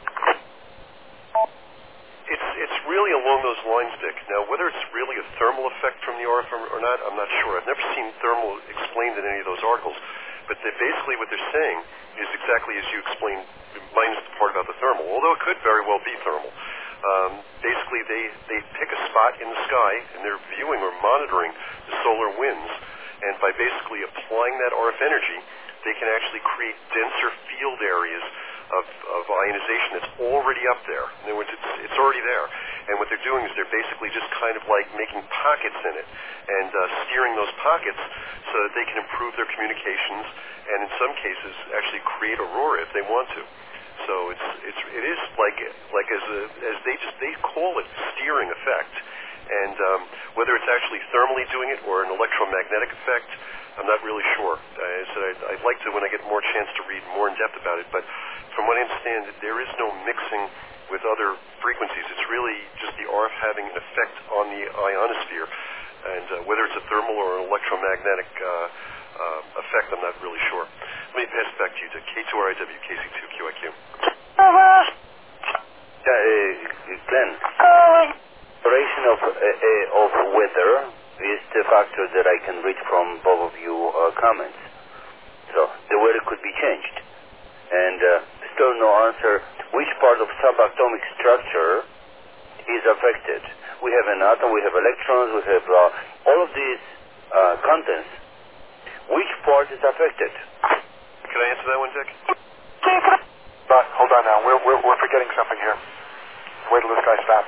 It's it's really along those lines, Dick. Now, whether it's really a thermal effect from the R F or not, I'm not sure. I've never seen thermal explained in any of those articles. But they, basically what they're saying is exactly as you explained, minus the part about the thermal, although it could very well be thermal. Um, basically, they, they pick a spot in the sky, and they're viewing or monitoring the solar winds, and by basically applying that R F energy, they can actually create denser field areas of, of ionization that's already up there. In other words, it's, it's already there. And what they're doing is they're basically just kind of like making pockets in it and uh, steering those pockets so that they can improve their communications and in some cases actually create aurora if they want to. So it's it's it is like like as a as they just they call it steering effect, and um, whether it's actually thermally doing it or an electromagnetic effect, I'm not really sure. I said I'd, I'd like to when I get more chance to read more in depth about it. But from what I understand, there is no mixing with other frequencies. It's really just the R F having an effect on the ionosphere, and uh, whether it's a thermal or an electromagnetic uh, uh, effect, I'm not really sure. Let me pass it back to you to K two R I W, K C two Q I Q. Uh, uh, Glenn, duration of, uh, uh, of weather is the factor that I can read from both of you uh, comments. So the weather could be changed. And uh, still no answer which part of subatomic structure is affected. We have an atom, we have electrons, we have uh, all of these uh, contents. Which part is affected? Can I answer that one, Dick? But hold on now. We're, we're, we're forgetting something here. Wait till this guy stops.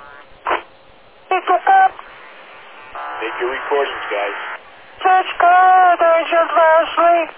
Make your recordings, guys. That's good. I just fell asleep.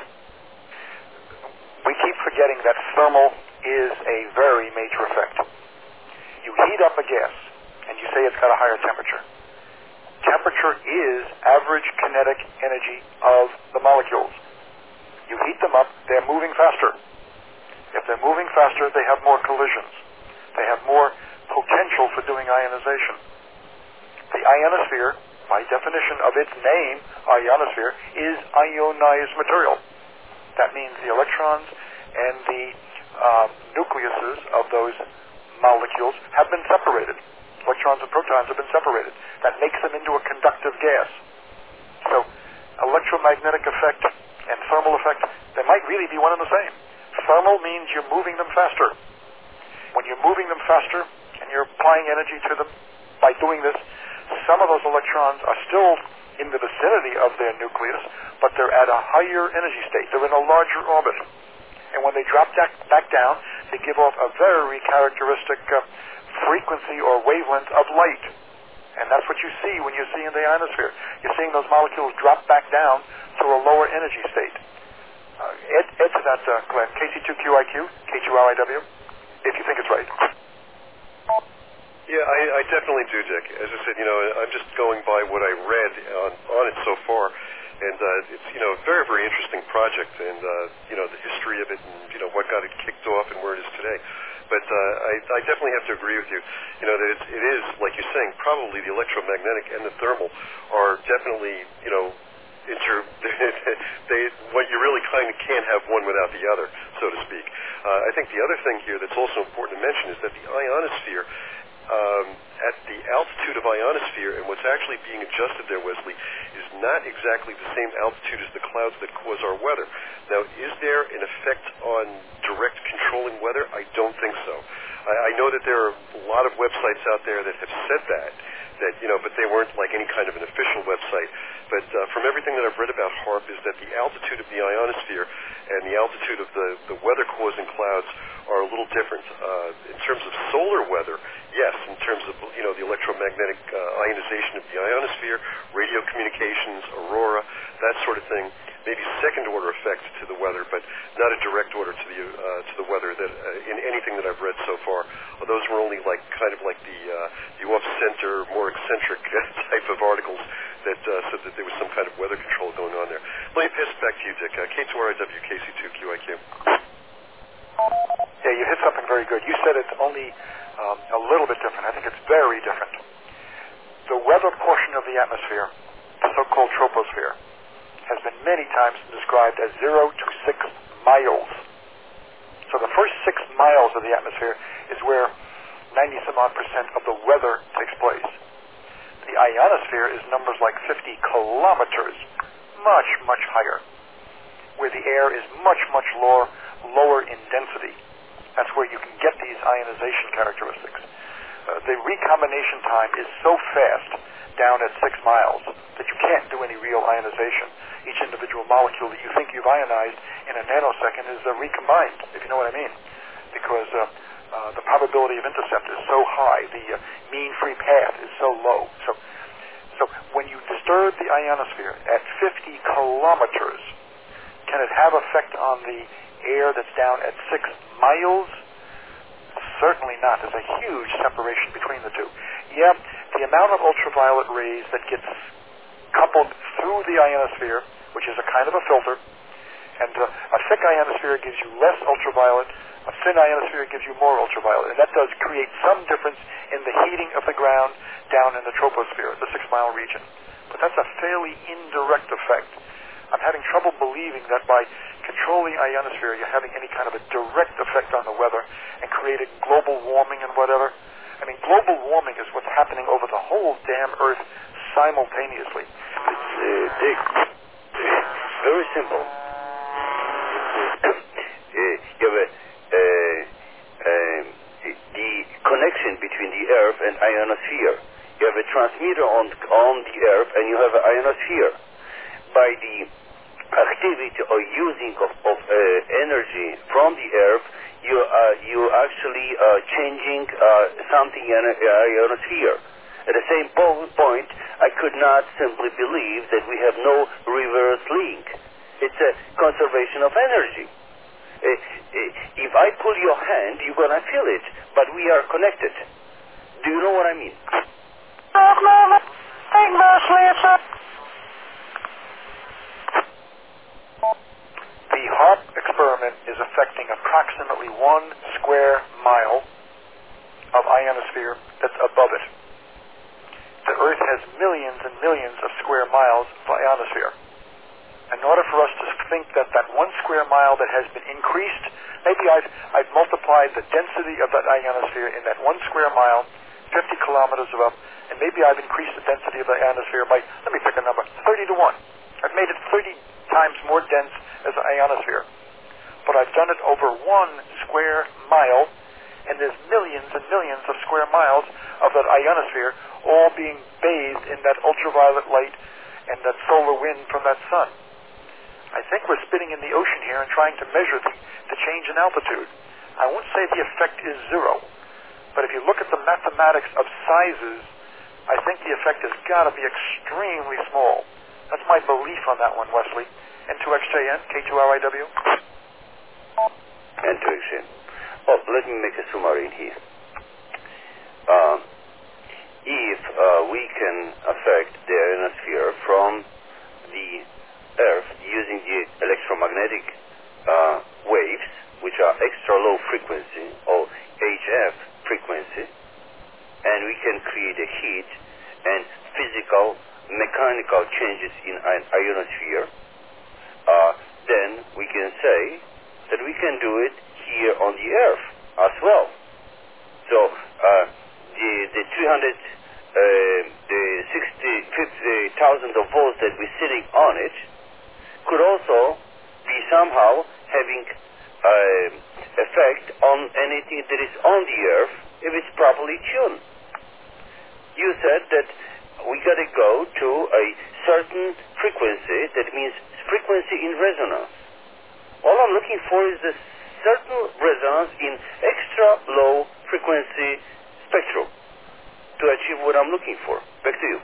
We keep forgetting that thermal is a very major effect. You heat up a gas, and you say it's got a higher temperature. Temperature is average kinetic energy of the molecules. You heat them up, they're moving faster. If they're moving faster, they have more collisions. They have more potential for doing ionization. The ionosphere, by definition of its name, ionosphere, is ionized material. That means the electrons and the uh, nucleuses of those molecules have been separated. Electrons and protons have been separated. That makes them into a conductive gas. So, electromagnetic effect and thermal effect, they might really be one and the same. Thermal means you're moving them faster. When you're moving them faster and you're applying energy to them by doing this, some of those electrons are still in the vicinity of their nucleus, but they're at a higher energy state. They're in a larger orbit. And when they drop back, back down, they give off a very characteristic uh, frequency or wavelength of light. And that's what you see when you see in the ionosphere. You're seeing those molecules drop back down to a lower energy state. Uh, add, add to that, uh, Glenn, K C two Q I Q, K two R I W, if you think it's right. Yeah, I, I definitely do, Dick. As I said, you know, I'm just going by what I read on, on it so far. And uh, it's, you know, a very, very interesting project, and, uh, you know, the history of it and, you know, what got it kicked off and where it is today. But uh, I, I definitely have to agree with you, you know, that it's, it is, like you're saying, probably the electromagnetic and the thermal are definitely, you know, inter, they, what you really kind of can't have one without the other, so to speak. Uh, I think the other thing here that's also important to mention is that the ionosphere, Um, at the altitude of ionosphere, and what's actually being adjusted there, Wesley, is not exactly the same altitude as the clouds that cause our weather. Now, is there an effect on direct controlling weather? I don't think so. I, I know that there are a lot of websites out there that have said that, that, you know, but they weren't like any kind of an official website. But uh, from everything that I've read about HAARP is that the altitude of the ionosphere and the altitude of the, the weather-causing clouds are a little different. Uh, in terms of solar weather, yes, in terms of, you know, the electromagnetic uh, ionization of the ionosphere, radio communications, aurora, that sort of thing, maybe second-order effects to the weather, but not a direct order to the uh, to the weather that uh, in anything that I've read so far. Well, those were only like kind of like the uh, the off-center, more eccentric type of articles that uh, said that there was some kind of weather control going on there. Let me pass it back to you, Dick. Uh, K two R I W, K C two Q I Q. Yeah, you hit something very good. You said it's only um, a little bit different. I think it's very different. The weather portion of the atmosphere, the so-called troposphere, has been many times described as zero to six miles. So the first six miles of the atmosphere is where ninety some odd percent of the weather takes place. The ionosphere is numbers like fifty kilometers, much, much higher, where the air is much, much lower, lower in density. That's where you can get these ionization characteristics. Uh, the recombination time is so fast down at six miles that you can't do any real ionization. Each individual molecule that you think you've ionized in a nanosecond is uh, recombined, if you know what I mean, because uh, uh, the probability of intercept is so high, the uh, mean free path is so low. So, so when you disturb the ionosphere at fifty kilometers, can it have effect on the air that's down at six miles? Certainly not. There's a huge separation between the two. Yeah, the amount of ultraviolet rays that gets coupled through the ionosphere, which is a kind of a filter, and uh, a thick ionosphere gives you less ultraviolet, a thin ionosphere gives you more ultraviolet, and that does create some difference in the heating of the ground down in the troposphere, the six-mile region. But that's a fairly indirect effect. I'm having trouble believing that by controlling ionosphere, you're having any kind of a direct effect on the weather and creating global warming and whatever. I mean, global warming is what's happening over the whole damn Earth simultaneously. It's uh, Dick, very simple. uh, you have a, uh, um, the connection between the Earth and ionosphere. You have a transmitter on on the Earth, and you have an ionosphere. By the activity or using of, of uh, energy from the Earth, you uh, you actually uh, changing uh, something in a ionosphere. At the same po- point, I could not simply believe that we have no reverse link. It's a conservation of energy. Uh, uh, if I pull your hand, you're going to feel it, but we are connected. Do you know what I mean? The HAARP experiment is affecting approximately one square mile of ionosphere that's above it. The Earth has millions and millions of square miles of ionosphere. In order for us to think that that one square mile that has been increased, maybe I've, I've multiplied the density of that ionosphere in that one square mile, fifty kilometers above, and maybe I've increased the density of the ionosphere by, let me pick a number, thirty to one. I've made it thirty times more dense as an ionosphere. But I've done it over one square mile, and there's millions and millions of square miles of that ionosphere all being bathed in that ultraviolet light and that solar wind from that sun. I think we're spitting in the ocean here and trying to measure the, the change in altitude. I won't say the effect is zero, but if you look at the mathematics of sizes I think the effect has got to be extremely small. That's my belief on that one, Wesley. N two X J N, K two R I W. N two X J N. Well, let me make a summary here. Uh, if uh, we can affect the ionosphere from the Earth using the electromagnetic uh, waves, which are extra low frequency, or H F frequency, and we can create a heat and physical, mechanical changes in an ionosphere, uh, then we can say that we can do it here on the Earth as well. So uh, the the three hundred, uh, the sixty, fifty thousand of volts that we're sitting on it could also be somehow having uh, effect on anything that is on the Earth if it's properly tuned. You said that we got to go to a certain frequency, that means frequency in resonance. All I'm looking for is a certain resonance in extra low frequency spectrum to achieve what I'm looking for. Back to you.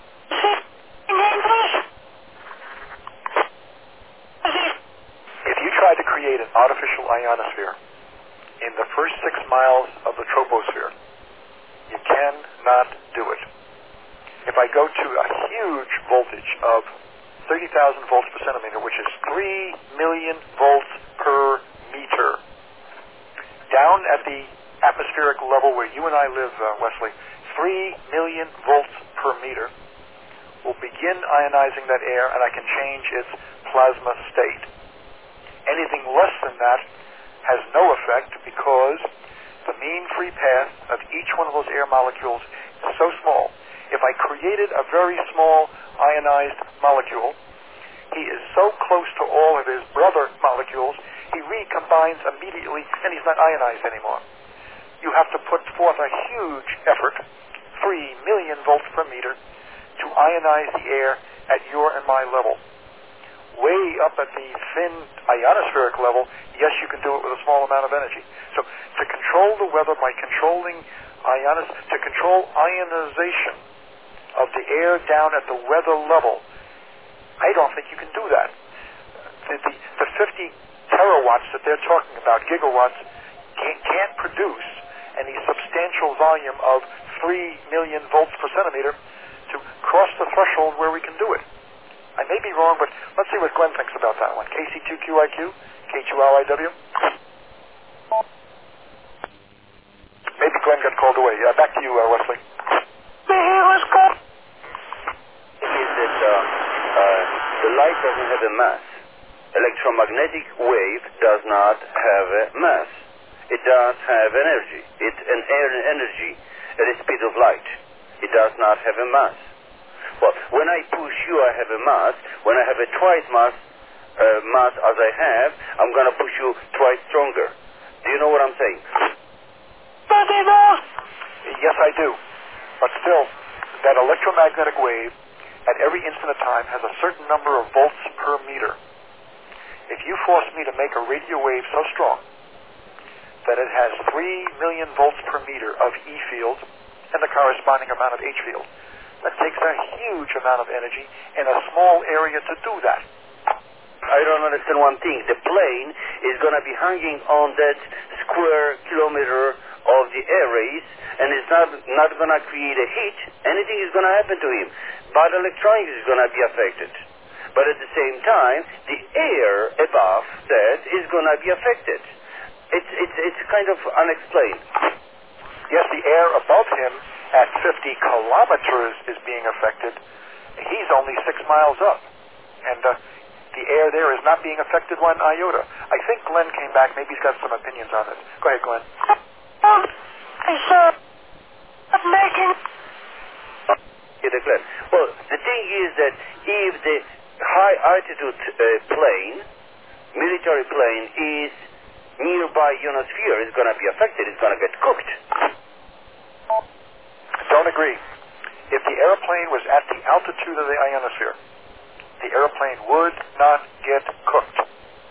If you try to create an artificial ionosphere in the first six miles of the troposphere, you cannot do it. If I go to a huge voltage of thirty thousand volts per centimeter, which is three million volts per meter, down at the atmospheric level where you and I live, uh, Wesley, three million volts per meter, will begin ionizing that air, and I can change its plasma state. Anything less than that has no effect because the mean free path of each one of those air molecules is so small. If I created a very small ionized molecule, he is so close to all of his brother molecules, he recombines immediately and he's not ionized anymore. You have to put forth a huge effort, three million volts per meter, to ionize the air at your and my level. Way up at the thin ionospheric level, yes, you can do it with a small amount of energy. So to control the weather by controlling ionis, to control ionization of the air down at the weather level, I don't think you can do that. The, the, the fifty terawatts that they're talking about, gigawatts, can't, can't produce any substantial volume of three million volts per centimeter to cross the threshold where we can do it. I may be wrong, but let's see what Glenn thinks about that one. K C two Q I Q, K two R I W. Maybe Glenn got called away. Uh, back to you, uh, Wesley. It is that uh, uh, the light doesn't have a mass. Electromagnetic wave does not have a mass. It does have energy. It's an air energy at the speed of light. It does not have a mass. Well, when I push you, I have a mass. When I have a twice mass, uh, mass as I have, I'm going to push you twice stronger. Do you know what I'm saying? Yes, I do. But still, that electromagnetic wave at every instant of time has a certain number of volts per meter. If you force me to make a radio wave so strong that it has three million volts per meter of E field and the corresponding amount of H field, that takes a huge amount of energy in a small area to do that. I don't understand one thing. The plane is going to be hanging on that square kilometer of the air race, and it's not not going to create a heat. Anything is going to happen to him. But electronics is going to be affected. But at the same time, the air above that is going to be affected. It's it's it's kind of unexplained. Yes, the air above him at fifty kilometers is being affected. He's only six miles up. And uh, the air there is not being affected one iota. I think Glenn came back. Maybe he's got some opinions on this. Go ahead, Glenn. Um, I saw a making... Glenn. Well, the thing is that if the high altitude uh, plane, military plane, is nearby ionosphere, it's going to be affected. It's going to get cooked. Don't agree. If the airplane was at the altitude of the ionosphere, the airplane would not get cooked.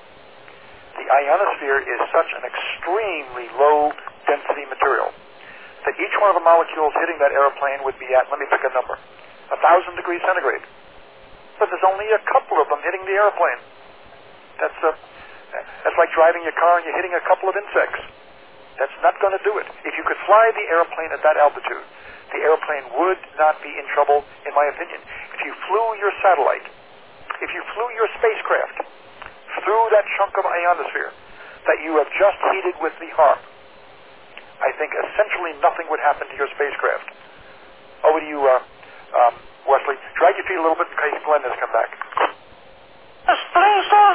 The ionosphere is such an extremely low density material that each one of the molecules hitting that airplane would be at, let me pick a number, one thousand degrees centigrade. But there's only a couple of them hitting the airplane. That's, uh, that's like driving your car and you're hitting a couple of insects. That's not going to do it. If you could fly the airplane at that altitude, the airplane would not be in trouble, in my opinion. If you flew your satellite, if you flew your spacecraft through that chunk of ionosphere that you have just heated with the HAARP, I think essentially nothing would happen to your spacecraft. Over to you, uh, um, Wesley. Drag your feet a little bit in case Glenn has come back. Yes, please, sir.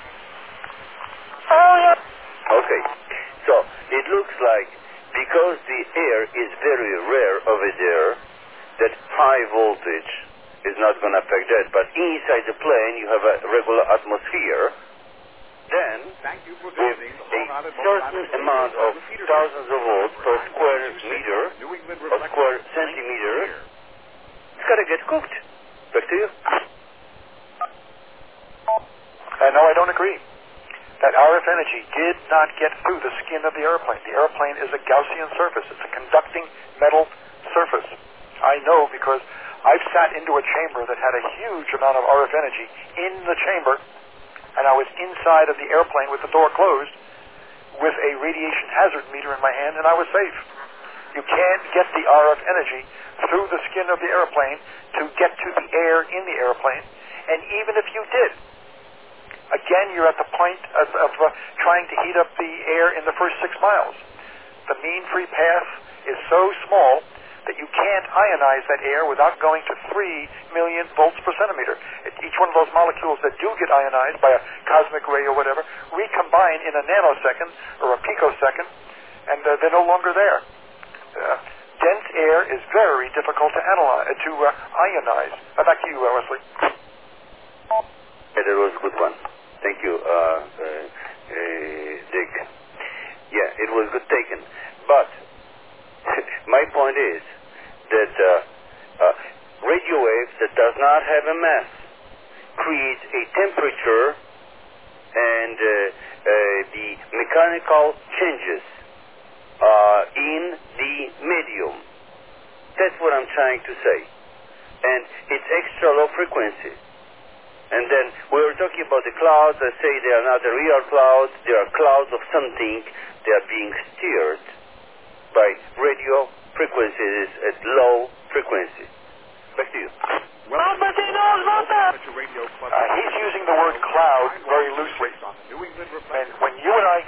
Oh, yeah. Okay, so it looks like because the air is very rare over there, that high voltage is not going to affect that. But inside the plane, you have a regular atmosphere. Then, with a certain amount of thousands of volts per square meter or square centimeter, it's got to get cooked. Back to you. Uh, no, I don't agree. That R F energy did not get through the skin of the airplane. The airplane is a Gaussian surface. It's a conducting metal surface. I know because I've sat into a chamber that had a huge amount of R F energy in the chamber, and I was inside of the airplane with the door closed with a radiation hazard meter in my hand, and I was safe. You can't get the R F energy through the skin of the airplane to get to the air in the airplane, and even if you did, again, you're at the point of, of uh, trying to heat up the air in the first six miles. The mean free path is so small that you can't ionize that air without going to three million volts per centimeter. Each one of those molecules that do get ionized by a cosmic ray or whatever recombine in a nanosecond or a picosecond, and uh, they're no longer there. Uh, dense air is very difficult to analyze, uh, to uh, ionize. Uh, back to you, uh, Wesley. Yeah, that was a good one. Thank you, uh, uh, uh, Dick. Yeah, it was good taken. But my point is that uh, uh, radio wave that does not have a mass creates a temperature and uh, uh, the mechanical changes uh, in the medium. That's what I'm trying to say. And it's extra low frequency. And then we were talking about the clouds. I say they are not the real clouds. They are clouds of something. They are being steered by radio frequencies at low frequency. Back to you. Well, but he knows about that. Uh, he's using the word cloud very loosely. And when you and I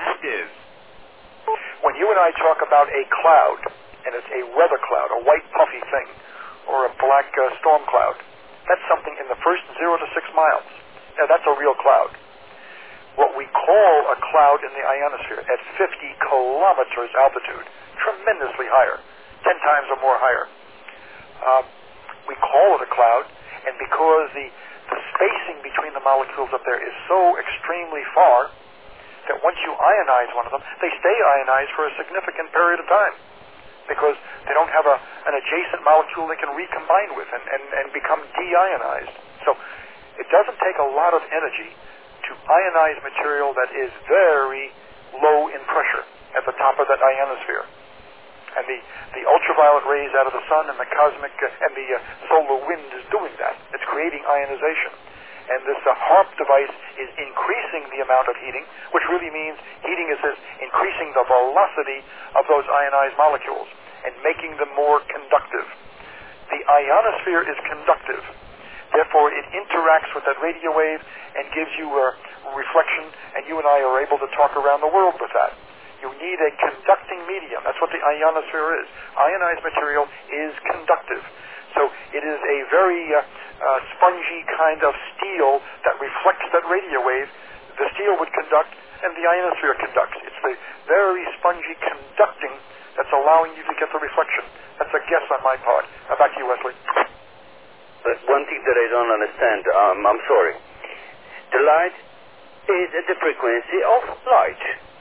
when you and I talk about a cloud, and it's a weather cloud, a white puffy thing, or a black uh, storm cloud, that's something in the first zero to six miles. Now, that's a real cloud. What we call a cloud in the ionosphere at fifty kilometers altitude, tremendously higher, ten times or more higher. Uh, we call it a cloud, and because the, the spacing between the molecules up there is so extremely far, that once you ionize one of them, they stay ionized for a significant period of time, because they don't have a, an adjacent molecule they can recombine with and, and, and become deionized. So it doesn't take a lot of energy to ionize material that is very low in pressure at the top of that ionosphere. And the, the ultraviolet rays out of the sun and the cosmic uh, and the uh, solar wind is doing that. It's creating ionization. And this uh, HAARP device is increasing the amount of heating, which really means heating is, is increasing the velocity of those ionized molecules and making them more conductive. The ionosphere is conductive. Therefore, it interacts with that radio wave and gives you a reflection, and you and I are able to talk around the world with that. You need a conducting medium. That's what the ionosphere is. Ionized material is conductive. So it is a very uh, uh, spongy kind of steel that reflects that radio wave. The steel would conduct, and the ionosphere conducts. It's the very spongy conducting that's allowing you to get the reflection. That's a guess on my part. Uh, back to you, Wesley. But one thing that I don't understand, um, I'm sorry. The light is at the frequency of light.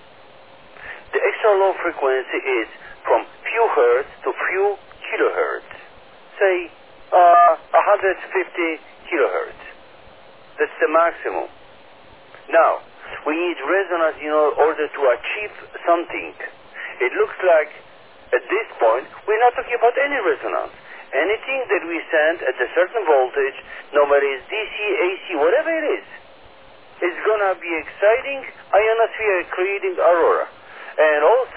The extra low frequency is from few hertz to few kilohertz. Say, uh, one hundred fifty kilohertz. That's the maximum. Now, we need resonance in order to achieve something. It looks like At this point, we're not talking about any resonance. Anything that we send at a certain voltage, no matter it's D C, A C, whatever it is, is going to be exciting ionosphere creating aurora. And also